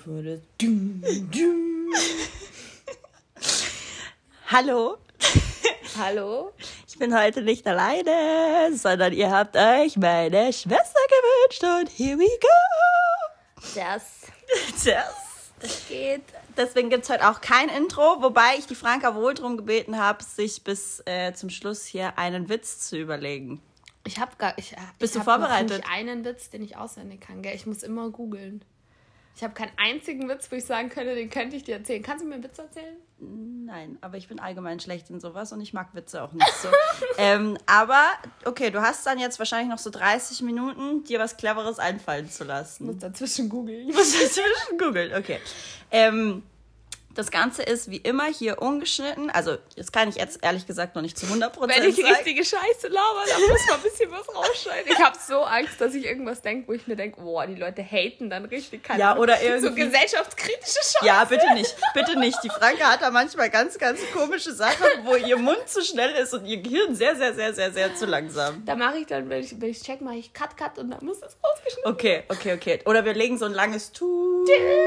würde. Hallo. Hallo. Ich bin heute nicht alleine, sondern ihr habt euch meine Schwester gewünscht und here we go. Das geht. Deswegen gibt es heute auch kein Intro, wobei ich die Franka wohl darum gebeten habe, sich bis zum Schluss hier einen Witz zu überlegen. Bist du vorbereitet? Ich habe nicht einen Witz, den ich auswendig kann, gell? Ich muss immer googeln. Ich habe keinen einzigen Witz, wo ich sagen könnte, den könnte ich dir erzählen. Kannst du mir einen Witz erzählen? Nein, aber ich bin allgemein schlecht in sowas und ich mag Witze auch nicht so. Aber, okay, du hast dann jetzt wahrscheinlich noch so 30 Minuten, dir was Cleveres einfallen zu lassen. Ich muss dazwischen googeln. Okay. Das Ganze ist wie immer hier ungeschnitten. Also, das kann ich jetzt ehrlich gesagt noch nicht zu 100% sagen. Wenn ich richtige Scheiße laber, dann muss man ein bisschen was rausschneiden. Ich habe so Angst, dass ich irgendwas denke, wo ich mir denke, boah, die Leute haten dann richtig. Ja, oder irgendwie. So gesellschaftskritische Scheiße. Ja, bitte nicht. Bitte nicht. Die Franka hat da manchmal ganz, ganz komische Sachen, wo ihr Mund zu schnell ist und ihr Gehirn sehr, sehr, sehr, sehr, sehr zu langsam. Da mache ich dann, wenn ich check, mache ich Cut und dann muss das rausgeschnitten werden. Okay. Oder wir legen so ein langes Tut.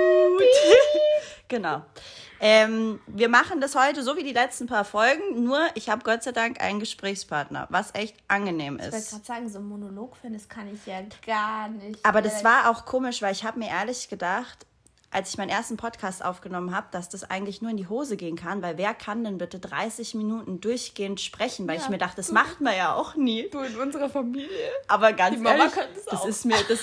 Genau. Wir machen das heute so wie die letzten paar Folgen, nur ich habe Gott sei Dank einen Gesprächspartner, was echt angenehm ist. Ich wollte gerade sagen, so einen Monolog finden, das kann ich ja gar nicht. Aber das war auch komisch, weil ich habe mir ehrlich gedacht, als ich meinen ersten Podcast aufgenommen habe, dass das eigentlich nur in die Hose gehen kann, weil wer kann denn bitte 30 Minuten durchgehend sprechen? Weil ich mir dachte, das macht man ja auch nie. Du in unserer Familie. Aber ganz die Mama ehrlich, kann das auch.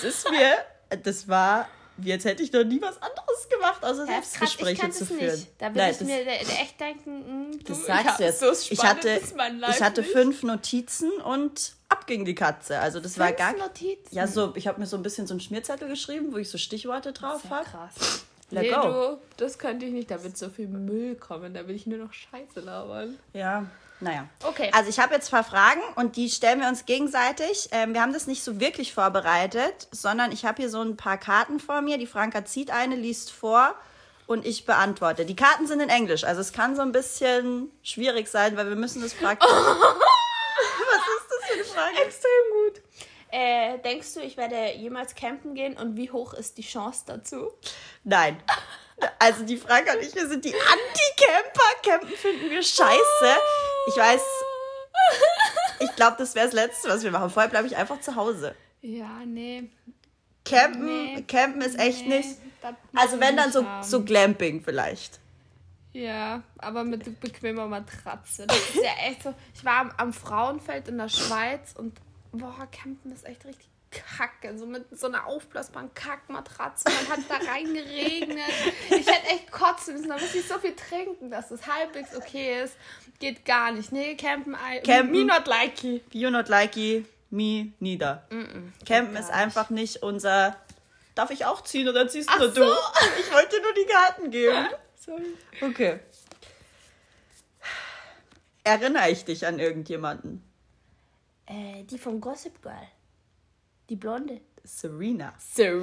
Das war... Wie als hätte ich noch nie was anderes gemacht, außer Selbstgespräche zu führen. Nicht. Da würde ich mir echt denken, das sagst du jetzt. So spannend ist mein Life ich hatte nicht. 5 Notizen und ab ging die Katze. Also das war gar... 5 Notizen? Ja, so, ich habe mir so ein bisschen so einen Schmierzettel geschrieben, wo ich so Stichworte drauf habe. Krass. Du, das könnte ich nicht. Da wird so viel Müll kommen. Da will ich nur noch Scheiße labern. Ja, naja. Okay. Also ich habe jetzt ein paar Fragen und die stellen wir uns gegenseitig. Wir haben das nicht so wirklich vorbereitet, sondern ich habe hier so ein paar Karten vor mir. Die Franka zieht eine, liest vor und ich beantworte. Die Karten sind in Englisch, also es kann so ein bisschen schwierig sein, weil wir müssen das praktisch... Was ist das für eine Frage? Extrem gut. Denkst du, ich werde jemals campen gehen und wie hoch ist die Chance dazu? Nein. Also die Franka und ich, wir sind die Anti-Camper. Campen finden wir scheiße. Ich weiß, ich glaube, das wäre das Letzte, was wir machen. Vorher bleibe ich einfach zu Hause. Ja, nee. Campen ist echt nicht... Also wenn dann so Glamping vielleicht. Ja, aber mit bequemer Matratze. Das ist ja echt so... Ich war am Frauenfeld in der Schweiz und boah, Campen ist echt richtig kacke. So mit so einer aufblasbaren Kackmatratze. Dann hat es da reingeregnet. Ich hätte echt kotzen müssen. Da muss ich so viel trinken, dass das halbwegs okay ist. Geht gar nicht. Nee, Campen me not likey. You not likey, me neither. Campen ist einfach nicht unser... Darf ich auch ziehen oder ziehst nur du? Ich wollte dir nur die Karten geben. Sorry. Okay. Erinnere ich dich an irgendjemanden? Die vom Gossip Girl. Die Blonde. Serena.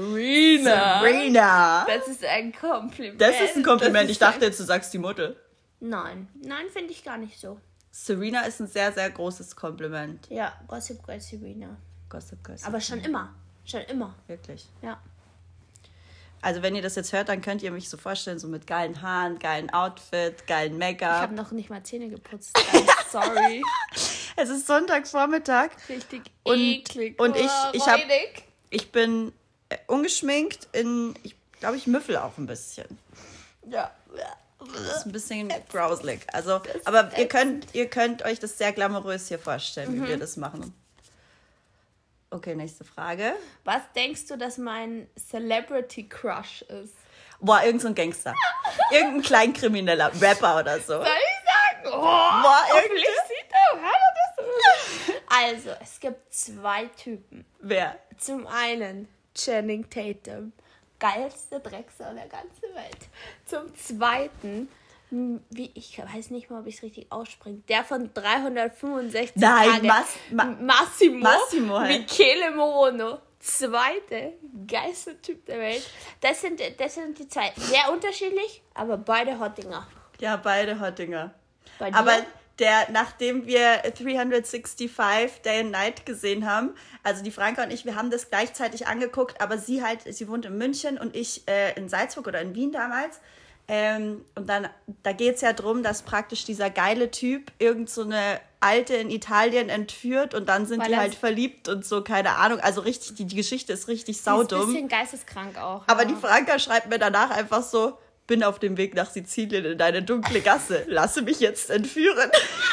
Das ist ein Kompliment. Das ist ein Kompliment. Ich dachte jetzt, du sagst die Mutter. Nein, finde ich gar nicht so. Serena ist ein sehr, sehr großes Kompliment. Ja, Gossip Girl Serena. Gossip Girl Serena. Aber schon immer. Wirklich? Ja. Also wenn ihr das jetzt hört, dann könnt ihr mich so vorstellen, so mit geilen Haaren, geilen Outfit, geilen Make-up. Ich habe noch nicht mal Zähne geputzt. Sorry. Es ist Sonntagvormittag. Richtig eklig. Und ich bin ungeschminkt ich glaube, ich müffel auch ein bisschen. Ja. Das ist ein bisschen grauselig. Also, aber ihr könnt euch das sehr glamourös hier vorstellen, wie wir das machen. Okay, nächste Frage. Was denkst du, dass mein Celebrity Crush ist? Boah, irgend so ein Gangster. Irgendein Kleinkrimineller, Rapper oder so. Soll ich sagen? Hoffentlich sieht er, hört er das? Also, es gibt 2 Typen. Wer? Zum einen Channing Tatum. Geilste Drecksau der ganzen Welt. Zum zweiten, ich weiß nicht mal, ob ich es richtig ausspreche, der von 365 Tage. Massimo Michele Morono. Zweite, geilste Typ der Welt. Das sind die 2. Sehr unterschiedlich, aber beide Hottinger. Ja, beide Hottinger. Bei dir? Aber nachdem wir 365 Day and Night gesehen haben, also die Franka und ich, wir haben das gleichzeitig angeguckt, aber sie wohnt in München und ich in Salzburg oder in Wien damals. Und dann, da geht es ja darum, dass praktisch dieser geile Typ irgend so eine Alte in Italien entführt und dann sind die halt verliebt und so, keine Ahnung. Also richtig, die Geschichte ist richtig saudumm. Ist ein bisschen geisteskrank auch. Aber die Franka schreibt mir danach einfach so, bin auf dem Weg nach Sizilien in eine dunkle Gasse. Lasse mich jetzt entführen.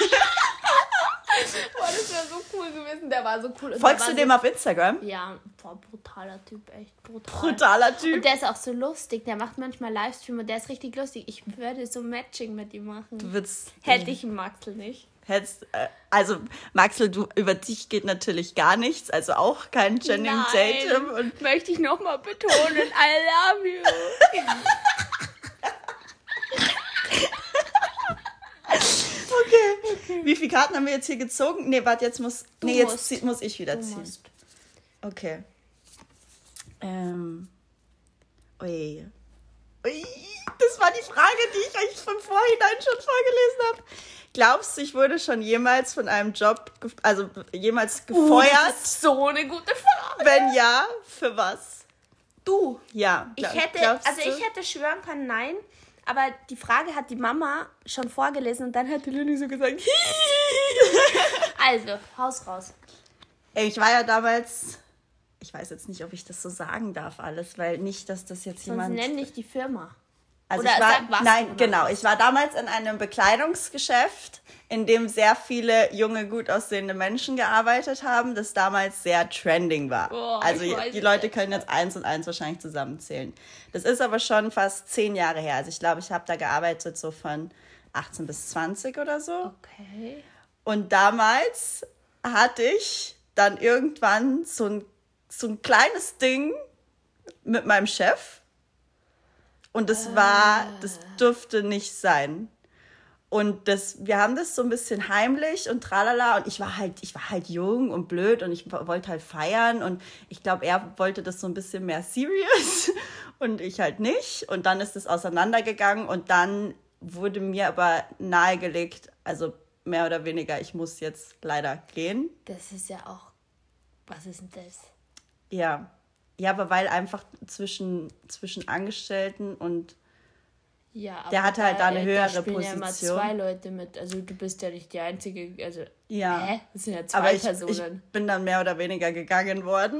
Boah, das wäre so cool gewesen. Der war so cool. Und Folgst du dem auf Instagram? Ja, boah, brutaler Typ, echt brutal. Brutaler Typ. Und der ist auch so lustig. Der macht manchmal Livestream und der ist richtig lustig. Ich würde so Matching mit ihm machen. Hätte ich einen Maxl nicht. Also Maxl, über dich geht natürlich gar nichts. Also auch kein Channing Tatum. Und möchte ich nochmal betonen, I love you. Okay. Wie viele Karten haben wir jetzt hier gezogen? Nee, warte, jetzt muss ich wieder ziehen. Musst. Okay. Ui. Das war die Frage, die ich euch von vorhinein schon vorgelesen habe. Glaubst du, ich wurde schon jemals von einem Job, jemals gefeuert? Das ist so eine gute Frage. Wenn ja, für was? Du. Ja. Ich hätte schwören können, nein. Aber die Frage hat die Mama schon vorgelesen und dann hat die Lilly so gesagt, also, Haus raus. Ich war ja damals, ich weiß jetzt nicht, ob ich das so sagen darf alles, weil nicht, dass das jetzt jemand... Sonst nenn nicht die Firma. Also ich war damals in einem Bekleidungsgeschäft, in dem sehr viele junge, gut aussehende Menschen gearbeitet haben, das damals sehr trending war. Also die Leute können jetzt 1 und 1 wahrscheinlich zusammenzählen. Das ist aber schon fast 10 Jahre her. Also ich glaube, ich habe da gearbeitet so von 18 bis 20 oder so. Okay. Und damals hatte ich dann irgendwann so ein kleines Ding mit meinem Chef. Und das durfte nicht sein. Und wir haben das so ein bisschen heimlich und tralala. Und ich war halt jung und blöd und ich wollte halt feiern. Und ich glaube, er wollte das so ein bisschen mehr serious und ich halt nicht. Und dann ist es auseinandergegangen und dann wurde mir aber nahegelegt, also mehr oder weniger, ich muss jetzt leider gehen. Das ist ja auch, was ist denn das? Ja. Ja, aber weil einfach zwischen Angestellten und der hatte halt da eine höhere Position. Ja immer 2 Leute mit, also du bist ja nicht die Einzige, also das sind ja 2 aber Personen. Ich bin dann mehr oder weniger gegangen worden.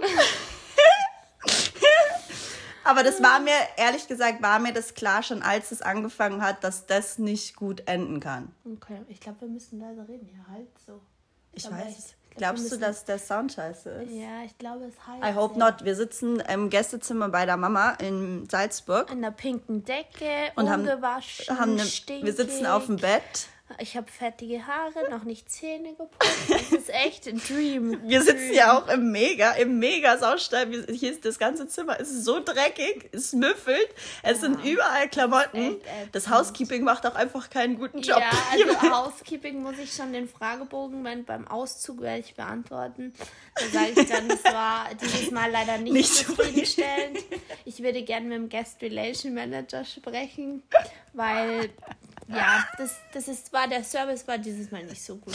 Aber das war mir, ehrlich gesagt, das klar schon, als es angefangen hat, dass das nicht gut enden kann. Okay, ich glaube, wir müssen leiser reden, ja halt so. Ich weiß. Glaubst du, dass der Sound scheiße ist? Ja, ich glaube, es heißt. I hope not. Wir sitzen im Gästezimmer bei der Mama in Salzburg. An der pinken Decke, und ungewaschen, wir sitzen auf dem Bett. Ich habe fettige Haare, noch nicht Zähne geputzt. Das ist echt ein Dream. Wir sitzen ja auch im mega Saustall. Hier ist das ganze Zimmer, es ist so dreckig, es müffelt, es sind überall Klamotten. Das Housekeeping macht auch einfach keinen guten Job. Ja, also Housekeeping muss ich schon den Fragebogen beim Auszug werde ich beantworten. Da sage ich dann, das war dieses Mal leider nicht zufriedenstellend. Ich würde gerne mit dem Guest Relation Manager sprechen, weil ja, der Service war dieses Mal nicht so gut.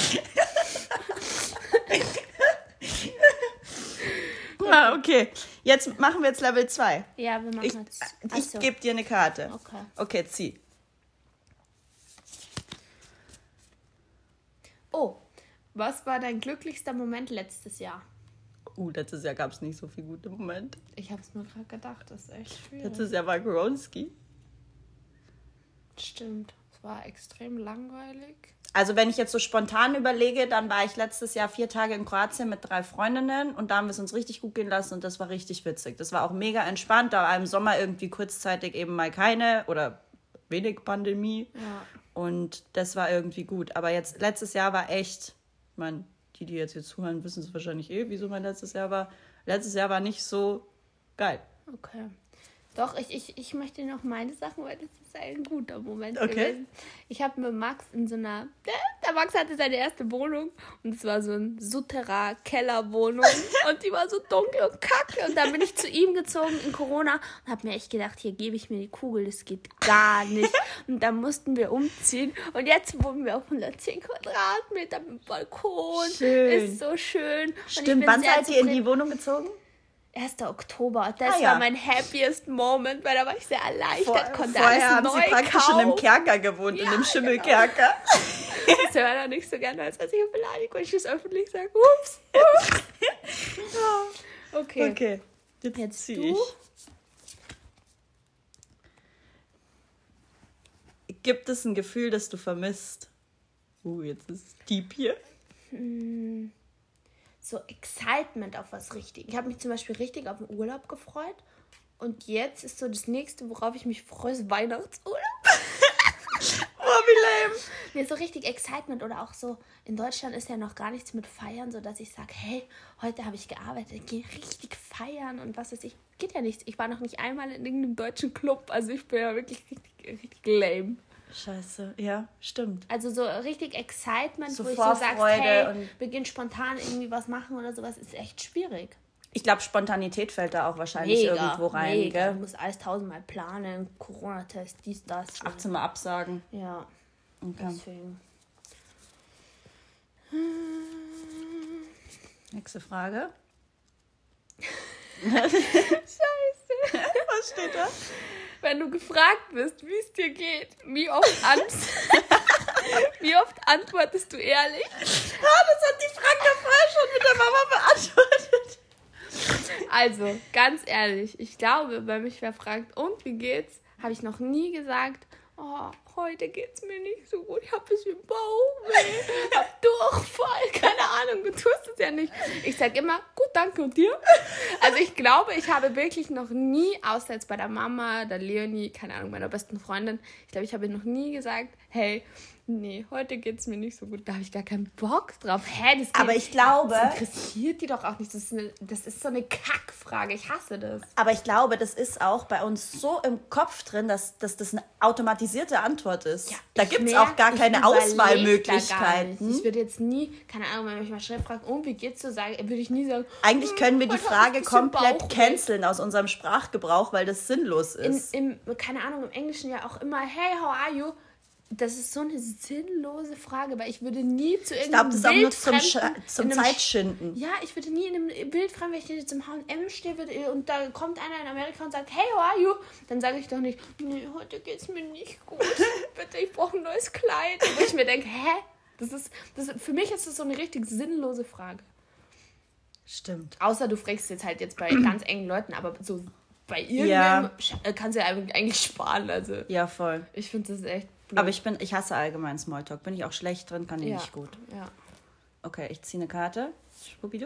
Okay. Jetzt machen wir jetzt Level 2. Ja, wir machen jetzt. Ich gebe dir eine Karte. Okay, zieh. Oh, was war dein glücklichster Moment letztes Jahr? Letztes Jahr gab es nicht so viele gute Momente. Ich habe es mir gerade gedacht, das ist echt schwierig. Letztes Jahr war Goronski. Stimmt. War extrem langweilig. Also wenn ich jetzt so spontan überlege, dann war ich letztes Jahr 4 Tage in Kroatien mit 3 Freundinnen und da haben wir es uns richtig gut gehen lassen und das war richtig witzig. Das war auch mega entspannt, da war im Sommer irgendwie kurzzeitig eben mal keine oder wenig Pandemie und das war irgendwie gut. Aber jetzt, letztes Jahr war echt, ich meine, die jetzt hier zuhören, wissen es wahrscheinlich wieso mein letztes Jahr war. Letztes Jahr war nicht so geil. Okay. Doch, ich möchte noch meine Sachen, weil das ist ein guter Moment Okay. gewesen. Ich habe mit Max in so einer... Der Max hatte seine erste Wohnung und es war so ein Souterrain-Kellerwohnung und die war so dunkel und kacke. Und dann bin ich zu ihm gezogen in Corona und habe mir echt gedacht, hier gebe ich mir die Kugel, das geht gar nicht. Und dann mussten wir umziehen und jetzt wohnen wir auf 110 Quadratmeter mit Balkon. Schön. Ist so schön. Und ich Stimmt, bin wann sehr seid ihr in zufrieden. die Wohnung gezogen? 1. Oktober. Das ja. war mein happiest Moment, weil da war ich sehr erleichtert, konnte Vorher alles haben neu sie praktisch kaufen. in einem Kerker gewohnt, in Ja, einem Schimmelkerker. Das hört er nicht so gerne, als ich eine Beleidigung, wenn ich das öffentlich sage. Ups. Okay. Okay, jetzt Jetzt zieh du. ich. Gibt es ein Gefühl, das du vermisst? Jetzt ist es deep hier. So Excitement auf was richtig. Ich habe mich zum Beispiel richtig auf den Urlaub gefreut. Und jetzt ist so das nächste, worauf ich mich freue, ist Weihnachtsurlaub. Oh, wie lame. Nee, so richtig Excitement oder auch so, in Deutschland ist ja noch gar nichts mit Feiern, so dass ich sage, hey, heute habe ich gearbeitet, gehe richtig feiern und was weiß ich. Geht ja nichts. Ich war noch nicht einmal in irgendeinem deutschen Club, also ich bin ja wirklich richtig lame. Scheiße, ja, stimmt. Also so richtig Excitement, So wo ich so sagst, Vorfreude hey, und- wir gehen spontan irgendwie was machen oder sowas, ist echt schwierig. Ich glaube, Spontanität fällt da auch wahrscheinlich irgendwo rein, mega. gell? Du musst alles tausendmal planen, Corona-Test, dies, das. 18 Mal absagen. Ja, Okay. deswegen. Nächste Frage. Scheiße. Was steht da? Wenn du gefragt wirst, wie es dir geht, wie oft antwortest du ehrlich? Das hat die Franka vorher schon mit der Mama beantwortet. Also, ganz ehrlich, ich glaube, wenn mich wer fragt, und wie geht's, habe ich noch nie gesagt, oh, heute geht's mir nicht so gut, ich habe ein bisschen Bauchweh, ich habe Durchfall, keine Ahnung, du tust es ja nicht. Ich sage immer, gut, danke, und dir? Also ich glaube, ich habe wirklich noch nie, außer jetzt bei der Mama, der Leonie, keine Ahnung, meiner besten Freundin, ich glaube, ich habe noch nie gesagt, hey, nee, heute geht's mir nicht so gut, da habe ich gar keinen Bock drauf. Hä, das geht, Aber ich glaube- das interessiert die doch auch nicht, das ist so eine Kackfrage, ich hasse das. Aber ich glaube, das ist auch bei uns so im Kopf drin, dass das eine automatisierte Antwort ist. Da gibt es auch gar keine Auswahlmöglichkeiten. Ich würde jetzt nie, keine Ahnung, wenn mich mal schnell fragt, oh, wie geht's so, würde ich nie sagen. Eigentlich können wir die heute hab Frage ich ein bisschen komplett Bauchweh. canceln aus unserem Sprachgebrauch, weil das sinnlos ist. Keine Ahnung, im Englischen ja auch immer, hey, how are you? Das ist so eine sinnlose Frage, weil ich würde nie zu Ich glaube, irgendeinem das ist auch nur zum Wildfremden in einem Zeitschinden. Ja, ich würde nie in einem Wildfremden, wenn ich jetzt im H&M stehe und da kommt einer in Amerika und sagt, hey, how are you? Dann sage ich doch nicht, nee, heute geht's mir nicht gut. Bitte, ich brauche ein neues Kleid. Wo ich mir denke, hä? Für mich ist das so eine richtig sinnlose Frage. Stimmt. Außer du fragst jetzt bei ganz engen Leuten, aber so bei irgendwem kannst du ja eigentlich sparen. Also Ja, voll. ich finde das echt blöd. Aber ich hasse allgemein Smalltalk. Bin ich auch schlecht drin, kann ich nicht gut. Ja. Okay, ich ziehe eine Karte. Schubidu.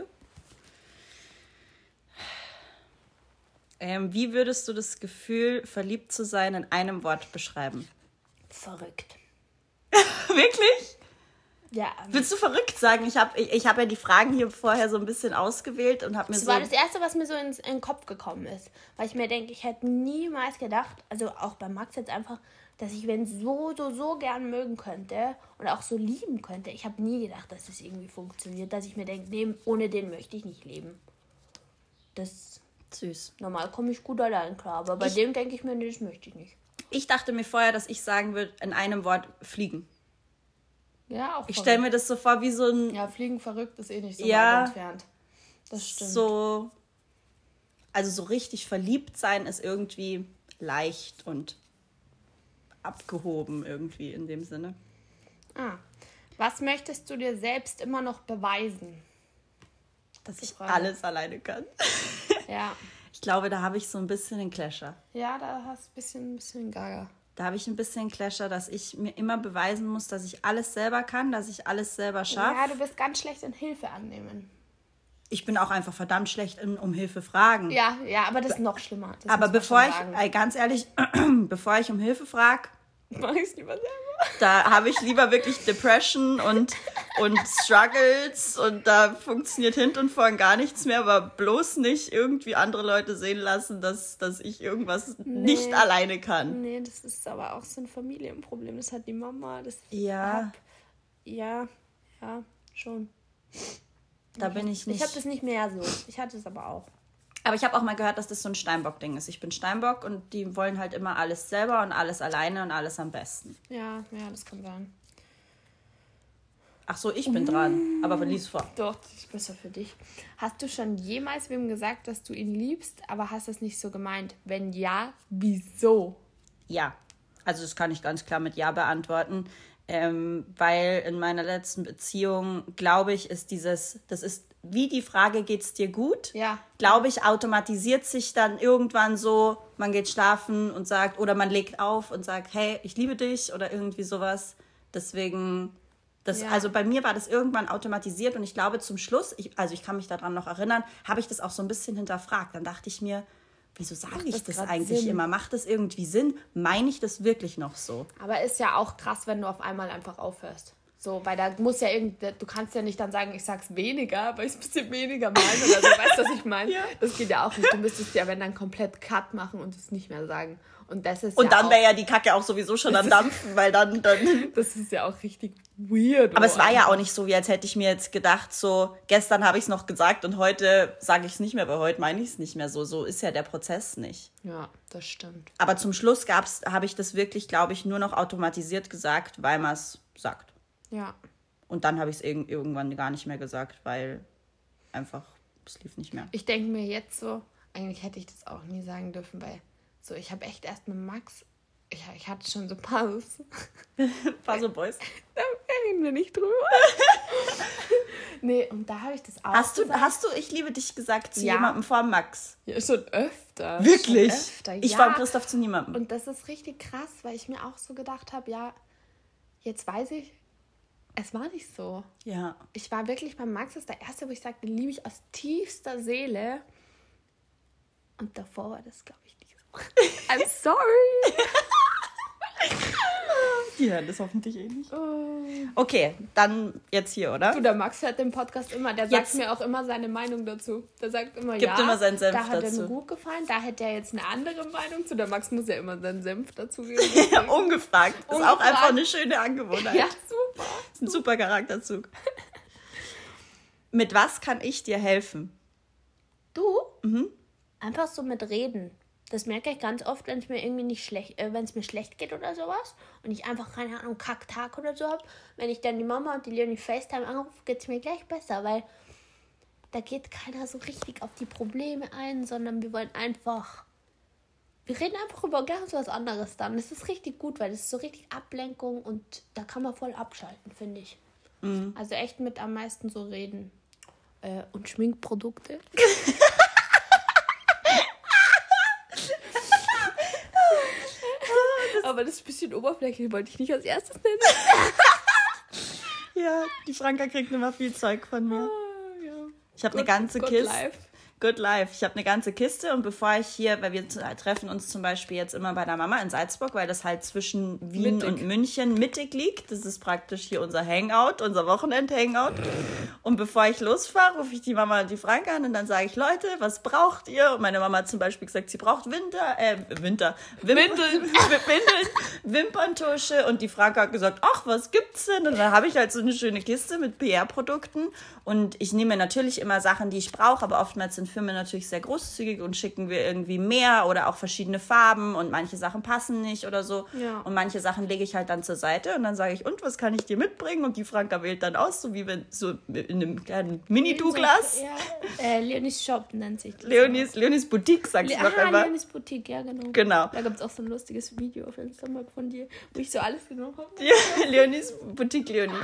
Wie würdest du das Gefühl, verliebt zu sein, in einem Wort beschreiben? Verrückt. Wirklich? Ja, Willst du verrückt sagen? Ich hab ja die Fragen hier vorher so ein bisschen ausgewählt und habe mir das so... war das Erste, was mir so in den Kopf gekommen ist. Weil ich mir denke, ich hätte niemals gedacht, also auch bei Max jetzt einfach, dass ich wen so gern mögen könnte und auch so lieben könnte. Ich habe nie gedacht, dass das irgendwie funktioniert, dass ich mir denke, nee, ohne den möchte ich nicht leben. Das Süß. normal komme ich gut allein klar, aber bei dem denke ich mir, nee, das möchte ich nicht. Ich dachte mir vorher, dass ich sagen würde, in einem Wort fliegen. Ja, auch Ich stelle mir das so vor wie so ein... Ja, fliegen verrückt ist eh nicht so Ja. weit entfernt. Das stimmt. So... Also so richtig verliebt sein ist irgendwie leicht und abgehoben irgendwie in dem Sinne. Was möchtest du dir selbst immer noch beweisen? Dass ich Frage. alles alleine kann. Ja. Ich glaube, da habe ich so ein bisschen den Clasher. Ja, da hast du ein bisschen Gaga. Da habe ich ein bisschen Clasher, dass ich mir immer beweisen muss, dass ich alles selber kann, dass ich alles selber schaffe. Ja, du bist ganz schlecht in Hilfe annehmen. Ich bin auch einfach verdammt schlecht um Hilfe fragen. Ja, aber das ist noch schlimmer. Das Aber muss man bevor schon ich, sagen. ganz ehrlich, bevor ich um Hilfe frage, Mach ich es lieber selber. Da habe ich lieber wirklich Depression und Struggles und da funktioniert hinten und vorn gar nichts mehr, aber bloß nicht irgendwie andere Leute sehen lassen, dass ich irgendwas nicht alleine kann. Nee, das ist aber auch so ein Familienproblem. Das hat die Mama. Ja, schon. da bin ich nicht. Ich habe das nicht mehr so. Ich hatte es aber auch. Aber ich habe auch mal gehört, dass das so ein Steinbock-Ding ist. Ich bin Steinbock und die wollen halt immer alles selber und alles alleine und alles am besten. Ja, das kann sein. Ach so, ich bin dran. Aber lies vor. Doch, das ist besser für dich. Hast du schon jemals wem gesagt, dass du ihn liebst, aber hast es nicht so gemeint? Wenn ja, wieso? Ja, also das kann ich ganz klar mit Ja beantworten. Weil in meiner letzten Beziehung, glaube ich, das ist wie die Frage, geht's dir gut? Ja. Glaube ich, automatisiert sich dann irgendwann so, man geht schlafen und sagt, oder man legt auf und sagt, hey, ich liebe dich oder irgendwie sowas. Deswegen, also bei mir war das irgendwann automatisiert und ich glaube zum Schluss, ich kann mich daran noch erinnern, habe ich das auch so ein bisschen hinterfragt. Dann dachte ich mir, wieso sage ich das eigentlich Sinn? immer? Macht das irgendwie Sinn? Meine ich das wirklich noch so? Aber ist ja auch krass, wenn du auf einmal einfach aufhörst. So, weil da muss ja du kannst ja nicht dann sagen, ich sag's weniger, weil ich es ein bisschen weniger meine oder so. Weißt du, was ich meine? Ja. Das geht ja auch nicht. Du müsstest ja, wenn dann komplett Cut machen und es nicht mehr sagen. Und das ist dann wäre ja die Kacke auch sowieso schon am Dampfen, weil dann... Das ist ja auch richtig weird. Aber es war ja auch nicht so, wie als hätte ich mir jetzt gedacht, so, gestern habe ich es noch gesagt und heute sage ich es nicht mehr, weil heute meine ich es nicht mehr so. So ist ja der Prozess nicht. Ja, das stimmt. Aber zum Schluss habe ich das wirklich, glaube ich, nur noch automatisiert gesagt, weil man es sagt. Ja. Und dann habe ich es irgendwann gar nicht mehr gesagt, weil einfach, es lief nicht mehr. Ich denke mir jetzt so, eigentlich hätte ich das auch nie sagen dürfen, weil so, ich habe echt erst mit Max, ich hatte schon so Boys. Da reden wir nicht drüber. Nee, und da habe ich das auch Hast du Ich liebe dich gesagt zu jemandem vor Max? Ja, schon öfter. Wirklich? Schon öfter, ich war Christoph zu niemandem. Und das ist richtig krass, weil ich mir auch so gedacht habe, ja, jetzt weiß ich, es war nicht so. Ja. Ich war wirklich bei Max, das ist der erste, wo ich sagte, den liebe ich aus tiefster Seele. Und davor war das, glaube ich, nicht so. I'm sorry. Die hören das hoffentlich eh nicht. Okay, dann jetzt hier, oder? Du, der Max hört den Podcast immer. Der sagt mir auch immer seine Meinung dazu. Der sagt immer, Gibt immer seinen Senf da hat dazu. er mir gut gefallen. Da hätte er jetzt eine andere Meinung zu. Der Max muss ja immer seinen Senf dazu geben. Ungefragt. Ist auch einfach eine schöne Angewohnheit. Ja, super. Ist ein super Charakterzug. Mit was kann ich dir helfen? Du? Einfach so mit Reden. Das merke ich ganz oft, wenn es mir irgendwie wenn es mir schlecht geht oder sowas und ich einfach, keine Ahnung, Kacktag oder so habe. Wenn ich dann die Mama und die Leonie FaceTime anrufe, geht es mir gleich besser, weil da geht keiner so richtig auf die Probleme ein, sondern wir reden einfach über ganz was anderes dann. Das ist richtig gut, weil das ist so richtig Ablenkung und da kann man voll abschalten, finde ich. Mhm. Also echt mit am meisten so reden. Und Schminkprodukte. Aber das ist ein bisschen oberflächlich, wollte ich nicht als erstes nennen. Ja, die Franka kriegt immer viel Zeug von mir. Ja. Ich habe eine ganze Kiste. Good Life. Ich habe eine ganze Kiste und bevor ich hier, weil wir treffen uns zum Beispiel jetzt immer bei der Mama in Salzburg, weil das halt zwischen Wien und München mittig liegt. Das ist praktisch hier unser Hangout, unser Wochenend-Hangout. Und bevor ich losfahre, rufe ich die Mama und die Franka an und dann sage ich, Leute, was braucht ihr? Und meine Mama hat zum Beispiel gesagt, sie braucht Windeln, Wimperntusche und die Franka hat gesagt, ach, was gibt's denn? Und dann habe ich halt so eine schöne Kiste mit PR-Produkten und ich nehme natürlich immer Sachen, die ich brauche, aber oftmals sind Firmen natürlich sehr großzügig und schicken wir irgendwie mehr oder auch verschiedene Farben und manche Sachen passen nicht oder so. Ja. Und manche Sachen lege ich halt dann zur Seite und dann sage ich, und was kann ich dir mitbringen? Und die Franka wählt dann aus, so wie wenn so in einem kleinen Mini-Douglas. Ja. Leonis Shop nennt sich das. Leonis Boutique, sagst du noch einmal. Leonis Boutique, ja genau. Da gibt es auch so ein lustiges Video auf Instagram von dir, wo ich so alles genommen habe. Ja, Leonis Boutique, Leonie.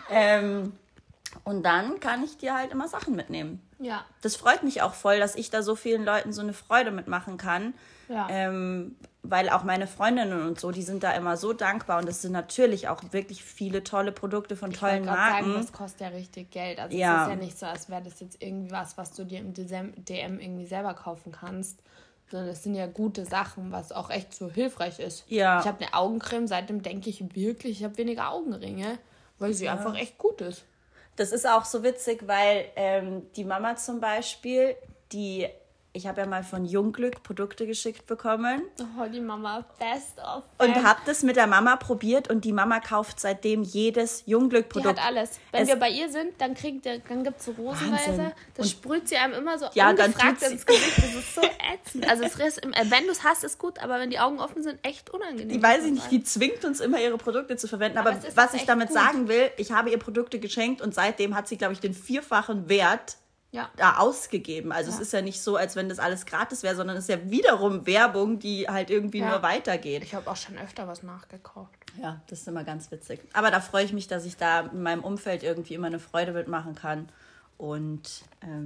Und dann kann ich dir halt immer Sachen mitnehmen. Ja. Das freut mich auch voll, dass ich da so vielen Leuten so eine Freude mitmachen kann. Ja. Weil auch meine Freundinnen und so, die sind da immer so dankbar. Und es sind natürlich auch wirklich viele tolle Produkte von tollen Marken. Sagen, das kostet ja richtig Geld. Also es ist ja nicht so, als wäre das jetzt irgendwie was du dir im DM irgendwie selber kaufen kannst. Sondern es sind ja gute Sachen, was auch echt so hilfreich ist. Ja. Ich habe eine Augencreme, seitdem denke ich wirklich, ich habe weniger Augenringe, weil sie einfach echt gut ist. Das ist auch so witzig, weil die Mama zum Beispiel, ich habe ja mal von Jungglück Produkte geschickt bekommen. Oh, die Mama, best of. Und habe das mit der Mama probiert und die Mama kauft seitdem jedes Jungglück-Produkt. Die hat alles. Wenn wir bei ihr sind, dann gibt es so Rosenweise. Wahnsinn. Das sprüht sie einem immer so Ja, dann ungefragt tut sie- ins Gesicht. Das ist so ätzend. Also wenn du es hast, ist gut, aber wenn die Augen offen sind, echt unangenehm. Die weiß ich nicht, die zwingt uns immer, ihre Produkte zu verwenden. Aber es ist was auch ich echt damit gut. sagen will, ich habe ihr Produkte geschenkt und seitdem hat sie, glaube ich, den 4-fachen Wert Ja. da ausgegeben. Also es ist ja nicht so, als wenn das alles gratis wäre, sondern es ist ja wiederum Werbung, die halt irgendwie nur weitergeht. Ich habe auch schon öfter was nachgekauft. Ja, das ist immer ganz witzig. Aber da freue ich mich, dass ich da in meinem Umfeld irgendwie immer eine Freude mitmachen kann. Und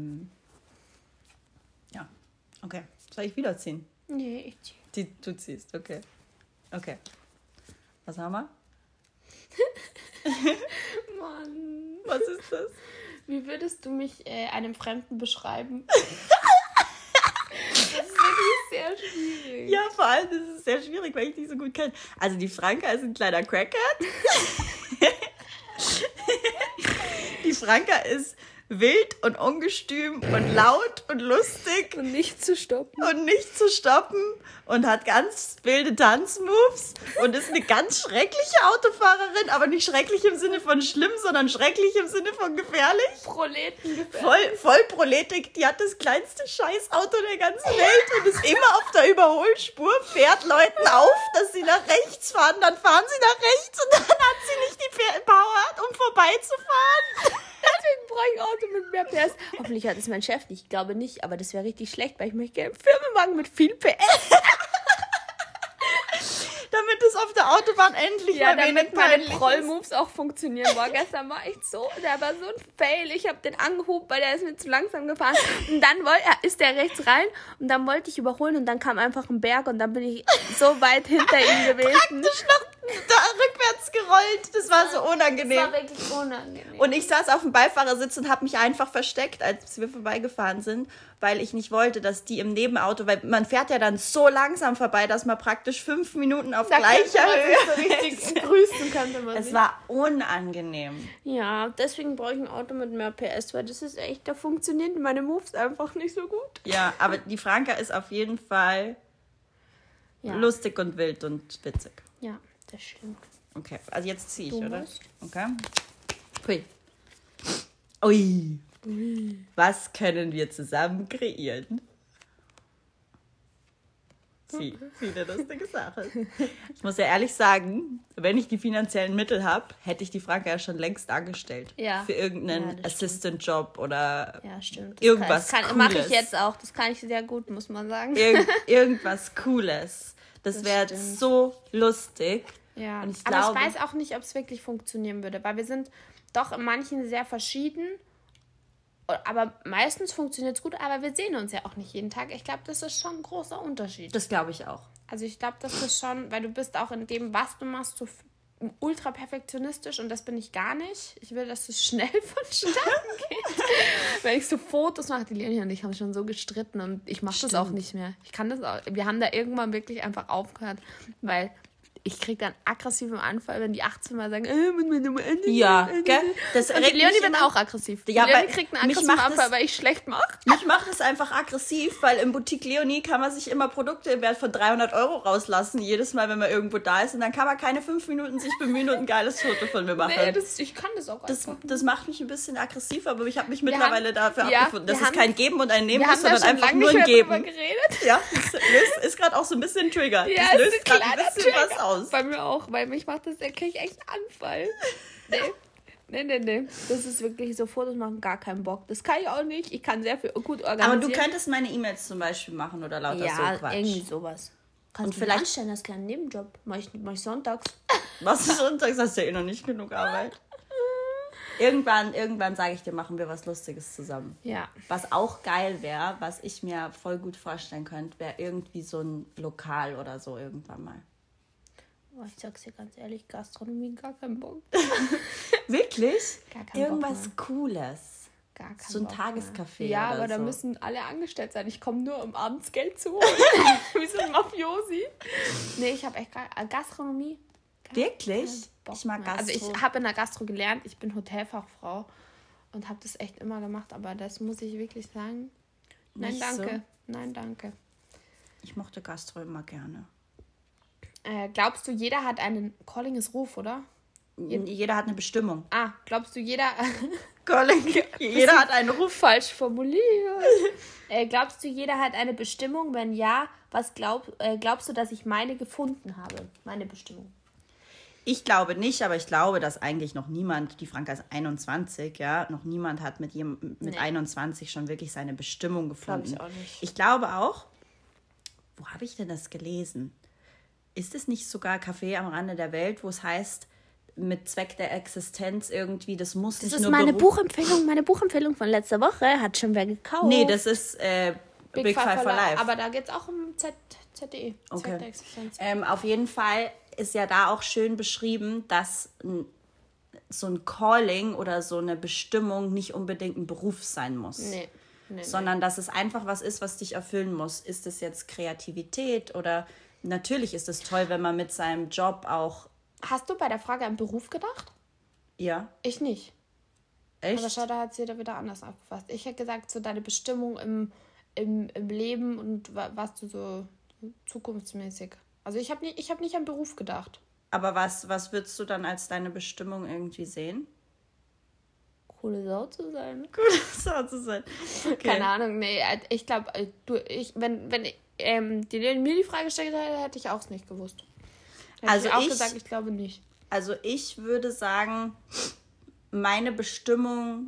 ja, okay. Soll ich wiederziehen? Nee, Du ziehst, okay. Okay. Was haben wir? Mann. Was ist das? Wie würdest du mich einem Fremden beschreiben? Das ist wirklich sehr schwierig. Ja, vor allem ist es sehr schwierig, weil ich die so gut kenne. Also die Franka ist ein kleiner Crackhead. Die Franka ist wild und ungestüm und laut und lustig Und nicht zu stoppen. und nicht zu stoppen und hat ganz wilde Tanzmoves und ist eine ganz schreckliche Autofahrerin, aber nicht schrecklich im Sinne von schlimm, sondern schrecklich im Sinne von gefährlich. Proletengefährlich. Voll Proletik, die hat das kleinste Scheißauto der ganzen Welt und ist immer auf der Überholspur, fährt Leuten auf, dass sie nach rechts fahren, dann fahren sie nach rechts und dann hat sie nicht die Power, um vorbeizufahren. Deswegen brauche ich ein Auto mit mehr PS. Hoffentlich hat es mein Chef nicht. Ich glaube nicht, aber das wäre richtig schlecht, weil ich möchte gerne einen Firmenwagen mit viel PS. Damit es auf der Autobahn endlich Ja, mal wenig damit meine peinlich ist. Proll-Moves auch funktionieren. Boah, gestern war echt so, der war so ein Fail. Ich habe den angehoben, weil der ist mir zu langsam gefahren. Und dann ist der rechts rein und dann wollte ich überholen und dann kam einfach ein Berg und dann bin ich so weit hinter ihm gewesen. Praktisch noch da rückwärts gerollt. Das war so unangenehm. Das war wirklich unangenehm. Und ich saß auf dem Beifahrersitz und habe mich einfach versteckt, als wir vorbeigefahren sind, weil ich nicht wollte, dass die im Nebenauto, weil man fährt ja dann so langsam vorbei, dass man praktisch 5 Minuten auf da gleicher Höhe so richtig grüßen könnte man Es sich. war unangenehm. Ja, deswegen brauche ich ein Auto mit mehr PS, weil das ist echt, da funktionieren meine Moves einfach nicht so gut. Ja, aber die Franka ist auf jeden Fall Ja, lustig und wild und witzig. ja, das stimmt. Okay, also jetzt ziehe ich, Du oder? musst. Okay. Ui. Was können wir zusammen kreieren? Viele lustige Sache. Ich muss ja ehrlich sagen, wenn ich die finanziellen Mittel habe, hätte ich die Franka ja schon längst angestellt. Ja. Für irgendeinen Ja, das Assistant-Job oder Ja, stimmt. Irgendwas Das mache ich Cooles. jetzt auch. Das kann ich sehr gut, muss man sagen. irgendwas Cooles. Das wäre stimmt. so lustig. Ja, Und ich aber glaube- ich weiß auch nicht, ob es wirklich funktionieren würde, weil wir sind doch in manchen sehr verschieden. Aber meistens funktioniert es gut, aber wir sehen uns ja auch nicht jeden Tag. Ich glaube, das ist schon ein großer Unterschied. Das glaube ich auch. Also ich glaube, das ist schon, weil du bist auch in dem, was du machst, so ultra perfektionistisch und das bin ich gar nicht. Ich will, dass es schnell vonstatten geht. Wenn ich so Fotos mache, die Leonie und ich haben schon so gestritten und ich mache das auch nicht mehr. Ich kann das auch. Wir haben da irgendwann wirklich einfach aufgehört, weil ich kriege dann aggressiven Anfall, wenn die 18 Mal sagen, Ja, gell? Das und die regt Leonie mich wird immer- auch aggressiv. Ja, die Leonie weil kriegt einen mich aggressiven macht Anfall, das- weil ich schlecht mache. Mich macht es einfach aggressiv, weil im Boutique Leonie kann man sich immer Produkte im Wert von 300 € rauslassen, jedes Mal, wenn man irgendwo da ist. Und dann kann man keine 5 Minuten sich bemühen und ein geiles Foto von mir machen. Nee, ich kann das auch das, einfach. das macht mich ein bisschen aggressiv, aber ich habe mich Wir mittlerweile haben- dafür ja, abgefunden, dass wir es haben- kein Geben und ein Nehmen Wir ist, haben da sondern schon einfach lange nur nicht ein mehr drüber Geben. geredet. Ja, das ist gerade auch so ein bisschen Trigger. Ja, das ist löst ein gerade ein kleiner bisschen Trigger. was aus. Bei mir auch, weil mich macht das, da kriege ich echt einen Anfall. Nee. Das ist wirklich so, Fotos machen gar keinen Bock. Das kann ich auch nicht. Ich kann sehr viel gut organisieren. Aber du könntest meine E-Mails zum Beispiel machen oder lauter ja, so Quatsch. irgendwie sowas. Kannst Und du mir vielleicht- anstellen als kleinen Nebenjob. Mach ich sonntags. Was du sonntags hast du ja eh noch nicht genug Arbeit. Irgendwann sage ich dir, machen wir was Lustiges zusammen. Ja. Was auch geil wäre, was ich mir voll gut vorstellen könnte, wäre irgendwie so ein Lokal oder so irgendwann mal. Oh, ich sag's dir ganz ehrlich, Gastronomie gar keinen Bock. Wirklich? Gar keinen Irgendwas Bock Cooles. gar keinen So ein Bock Tagescafé mehr. Ja, oder aber da so. müssen alle angestellt sein. Ich komme nur, um abends Geld zu holen. Wie so ein Mafiosi. Nee, ich habe echt Gastronomie. Wirklich? Bock Ich mag mehr. Gastro. Also ich habe in der Gastro gelernt. Ich bin Hotelfachfrau und habe das echt immer gemacht. Aber das muss ich wirklich sagen. Nein, Nicht danke. so? Nein, danke. Ich mochte Gastro immer gerne. Glaubst du, jeder hat einen Calling ist Ruf, oder? Jeder hat eine Bestimmung. Glaubst du, jeder... Jeder hat einen Ruf. Falsch formuliert. Glaubst du, jeder hat eine Bestimmung? Wenn ja, was glaubst du, dass ich meine gefunden habe? Meine Bestimmung. Ich glaube nicht, aber ich glaube, dass eigentlich noch niemand, die Franka ist 21, ja, noch niemand hat mit 21 schon wirklich seine Bestimmung gefunden. Glaube ich auch nicht. Ich glaube auch, wo habe ich denn das gelesen? Ist es nicht sogar Café am Rande der Welt, wo es heißt, mit Zweck der Existenz irgendwie, das muss Das nicht ist nur meine Buchempfehlung. Meine Buchempfehlung von letzter Woche. Hat schon wer gekauft. Nee, das ist Big Five for Life. Aber da geht es auch um ZDE. Okay. Zweck der Existenz. Auf jeden Fall ist ja da auch schön beschrieben, dass so ein Calling oder so eine Bestimmung nicht unbedingt ein Beruf sein muss. Nee. Sondern dass es einfach was ist, was dich erfüllen muss. Ist es jetzt Kreativität oder natürlich ist es toll, wenn man mit seinem Job auch... Hast du bei der Frage an Beruf gedacht? Ja. Ich nicht. Echt? Aber schau, da hat es jeder wieder anders aufgefasst. Ich hätte gesagt, so deine Bestimmung im Leben und was du so zukunftsmäßig. Also ich hab nicht an Beruf gedacht. Aber was würdest du dann als deine Bestimmung irgendwie sehen? Coole Sau zu sein. Coole Sau zu sein. Okay. Keine Ahnung, nee. Ich glaube, wenn dir mir die Frage gestellt hätte, hätte ich auch es nicht gewusst. Hätte ich auch gesagt, ich glaube nicht. Also ich würde sagen, meine Bestimmung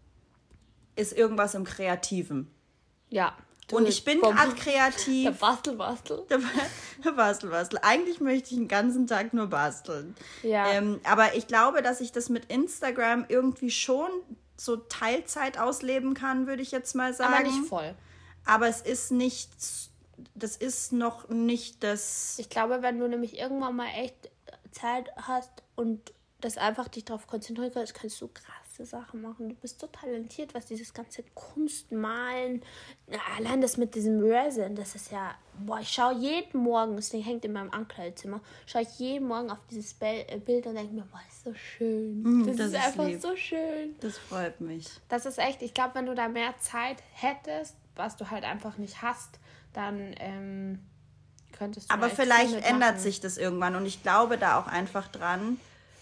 ist irgendwas im Kreativen. Ja. Und ich bin gerade kreativ. Der Bastel. Der Bastel. Eigentlich möchte ich den ganzen Tag nur basteln. Ja. Aber ich glaube, dass ich das mit Instagram irgendwie schon so Teilzeit ausleben kann, würde ich jetzt mal sagen. Aber nicht voll. Aber es ist nicht, das ist noch nicht das... Ich glaube, wenn du nämlich irgendwann mal echt Zeit hast und das einfach dich darauf konzentrieren kannst, kannst du krasse Sachen machen. Du bist so talentiert, was dieses ganze Kunstmalen, allein das mit diesem Resin, das ist ja, ich schaue jeden Morgen, das Ding hängt in meinem Ankleidezimmer, schaue ich jeden Morgen auf dieses Bild und denke mir, ist so schön. Das ist einfach lieb. So schön. Das freut mich. Das ist echt, ich glaube, wenn du da mehr Zeit hättest, was du halt einfach nicht hast, dann könntest du... Aber vielleicht ändert sich das irgendwann und ich glaube da auch einfach dran.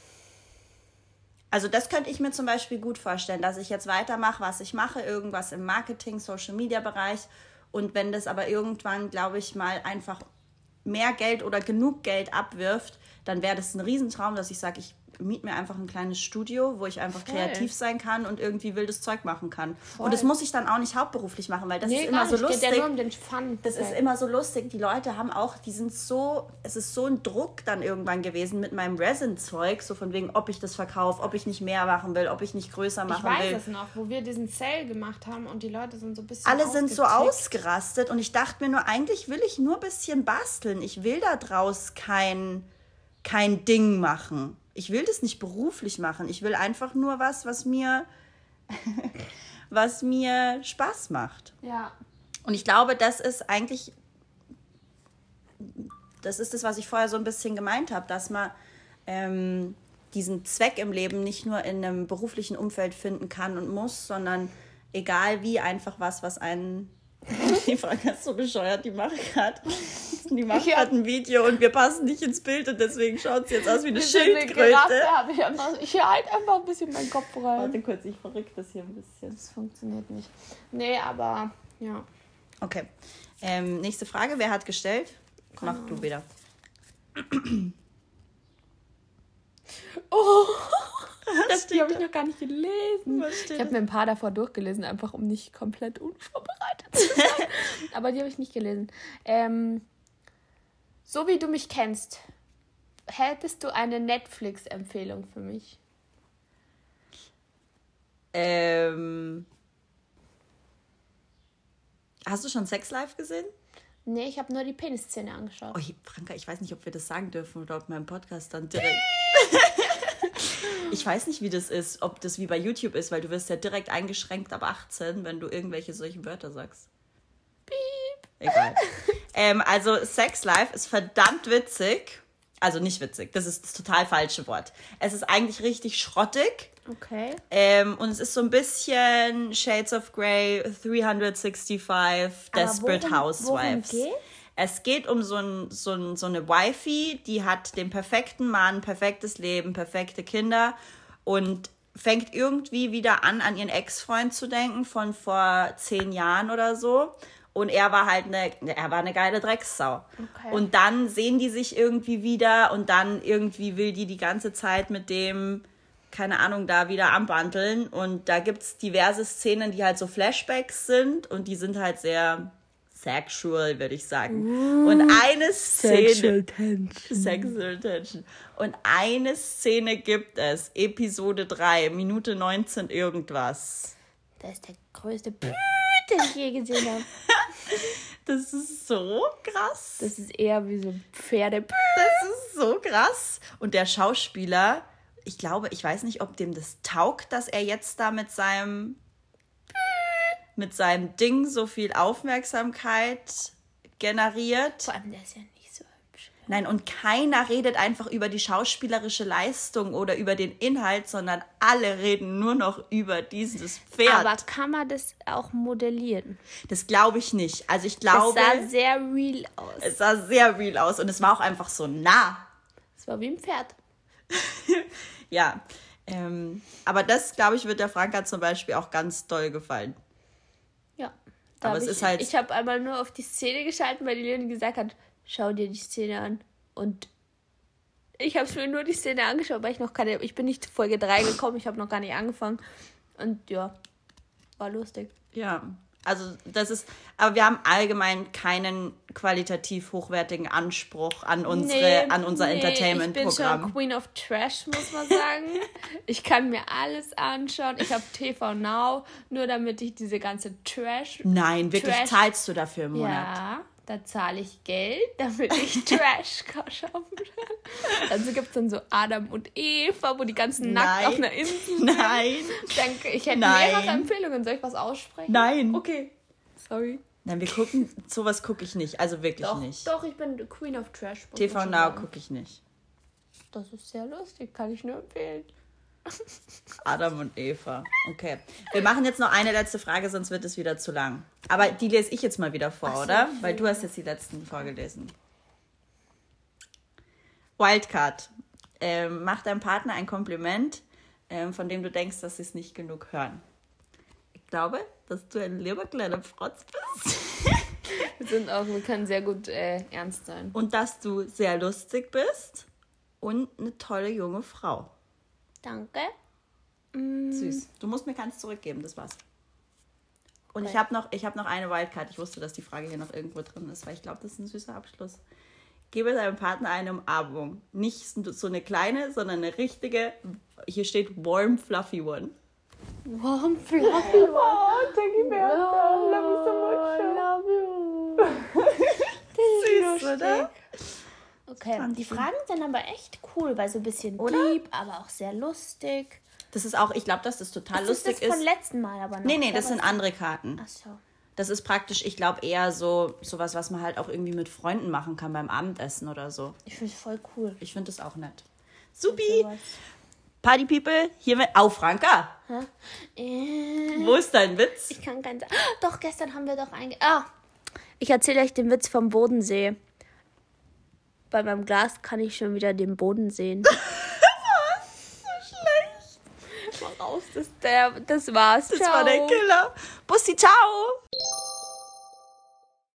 Also das könnte ich mir zum Beispiel gut vorstellen, dass ich jetzt weitermache, was ich mache, irgendwas im Marketing, Social-Media-Bereich. Und wenn das aber irgendwann, glaube ich, mal einfach mehr Geld oder genug Geld abwirft, dann wäre das ein Riesentraum, dass ich sage, ich miete mir einfach ein kleines Studio, wo ich einfach kreativ sein kann und irgendwie wildes Zeug machen kann. Voll. Und das muss ich dann auch nicht hauptberuflich machen, weil das ist immer so lustig. Geht ja nur um den Fun. Das ist immer so lustig. Die Leute haben auch, es ist so ein Druck dann irgendwann gewesen mit meinem Resin-Zeug, so von wegen, ob ich das verkaufe, ob ich nicht mehr machen will, ob ich nicht größer machen will. Ich weiß es noch, wo wir diesen Sale gemacht haben und die Leute sind so ein bisschen alle sind so ausgerastet und ich dachte mir nur, eigentlich will ich nur ein bisschen basteln. Ich will da draus kein Ding machen. Ich will das nicht beruflich machen. Ich will einfach nur was mir Spaß macht. Ja. Und ich glaube, das ist das, was ich vorher so ein bisschen gemeint habe, dass man diesen Zweck im Leben nicht nur in einem beruflichen Umfeld finden kann und muss, sondern egal wie, einfach was einen... Die Frage ist so bescheuert, die macht gerade ein Video und wir passen nicht ins Bild und deswegen schaut sie jetzt aus wie eine Schildkröte. Ich halte einfach ein bisschen meinen Kopf rein. Warte kurz, ich verrückt das hier ein bisschen. Das funktioniert nicht. Nee, aber ja. Okay. Nächste Frage, wer hat gestellt? Mach du wieder. Oh, die habe ich noch gar nicht gelesen. Ich habe mir ein paar davor durchgelesen, einfach um nicht komplett unvorbereitet zu sein. Aber die habe ich nicht gelesen. So wie du mich kennst, hättest du eine Netflix-Empfehlung für mich? Hast du schon Sex Live gesehen? Nee, ich habe nur die Penisszene angeschaut. Oh, Franka, ich weiß nicht, ob wir das sagen dürfen oder ob mein Podcast dann direkt... Ich weiß nicht, wie das ist, ob das wie bei YouTube ist, weil du wirst ja direkt eingeschränkt ab 18, wenn du irgendwelche solchen Wörter sagst. Piep. Egal. Also Sex Life ist verdammt witzig. Also nicht witzig, das ist das total falsche Wort. Es ist eigentlich richtig schrottig. Okay. Und es ist so ein bisschen Shades of Grey, 365, Desperate Housewives. Worum geht? Es geht um so eine Wifey, die hat den perfekten Mann, perfektes Leben, perfekte Kinder und fängt irgendwie wieder an ihren Ex-Freund zu denken von vor 10 Jahren oder so. Und er war eine geile Dreckssau. Okay. Und dann sehen die sich irgendwie wieder und dann irgendwie will die ganze Zeit mit dem, keine Ahnung, da wieder anbandeln. Und da gibt's diverse Szenen, die halt so Flashbacks sind und die sind halt sehr sexual, würde ich sagen. Und eine Szene... Sexual Tension. Und eine Szene gibt es, Episode 3, Minute 19 irgendwas. Das ist der größte den ich je gesehen habe. Das ist so krass. Das ist eher wie so Pferde. Das ist so krass. Und der Schauspieler, ich weiß nicht, ob dem das taugt, dass er jetzt da mit seinem Ding so viel Aufmerksamkeit generiert. Vor allem, der ist ja nicht so hübsch. Nein, und keiner redet einfach über die schauspielerische Leistung oder über den Inhalt, sondern alle reden nur noch über dieses Pferd. Aber kann man das auch modellieren? Das glaube ich nicht. Also ich glaube... Es sah sehr real aus. Es sah sehr real aus und es war auch einfach so nah. Es war wie ein Pferd. Ja, aber das, glaube ich, wird der Franka zum Beispiel auch ganz doll gefallen. Ja. Aber es ist halt... Ich habe einmal nur auf die Szene geschaltet, weil die Leonie gesagt hat, schau dir die Szene an. Und ich habe mir nur die Szene angeschaut, weil ich bin nicht zu Folge 3 gekommen, ich habe noch gar nicht angefangen. Und ja, war lustig. Ja, also aber wir haben allgemein keinen qualitativ hochwertigen Anspruch an unser Entertainment-Programm. Ich bin schon Queen of Trash, muss man sagen. Ich kann mir alles anschauen. Ich habe TV Now, nur damit ich diese ganze Trash... Nein, wirklich zahlst du dafür im Monat? Ja, da zahle ich Geld, damit ich Trash schauen kann. Also gibt es dann so Adam und Eva, wo die ganzen nackt auf einer Insel sind. Nein. Ich hätte mehrere Empfehlungen. Soll ich was aussprechen? Nein. Okay, sorry. Nein, sowas gucke ich nicht, also wirklich nicht. Doch, ich bin Queen of Trash. TV Now gucke ich nicht. Das ist sehr lustig, kann ich nur empfehlen. Adam und Eva. Okay. Wir machen jetzt noch eine letzte Frage, sonst wird es wieder zu lang. Aber die lese ich jetzt mal wieder vor, oder? Weil du hast jetzt die letzten vorgelesen. Wildcard. Mach deinem Partner ein Kompliment, von dem du denkst, dass sie es nicht genug hören. Ich glaube, dass du ein lieber kleiner Frotz bist. Wir können sehr gut ernst sein. Und dass du sehr lustig bist und eine tolle junge Frau. Danke. Süß. Du musst mir keins zurückgeben, das war's. Und Okay. ich hab noch eine Wildcard. Ich wusste, dass die Frage hier noch irgendwo drin ist, weil ich glaube, das ist ein süßer Abschluss. Gebe deinem Partner eine Umarmung. Nicht so eine kleine, sondern eine richtige, hier steht warm, fluffy one. Warm, fluffy one. Oh, Jackie Bertha, love you so much. Love you. Süß, oder? Okay, die Fragen sind aber echt cool, weil so ein bisschen Oder? deep, aber auch sehr lustig. Das ist auch, ich glaube, dass das total lustig ist. Das von letzten Mal aber noch. Nee, das sind andere Karten. Ach so. Das ist praktisch, ich glaube, eher sowas, was man halt auch irgendwie mit Freunden machen kann beim Abendessen oder so. Ich finde es voll cool. Ich finde das auch nett. Supi! Party People, hier mit... Au, Franka! Wo ist dein Witz? Ich kann keinen... Doch, gestern haben wir doch ich erzähle euch den Witz vom Bodensee. Bei meinem Glas kann ich schon wieder den Boden sehen. Was? So schlecht. Mal raus, das war's. Das war der Killer. Bussi, ciao!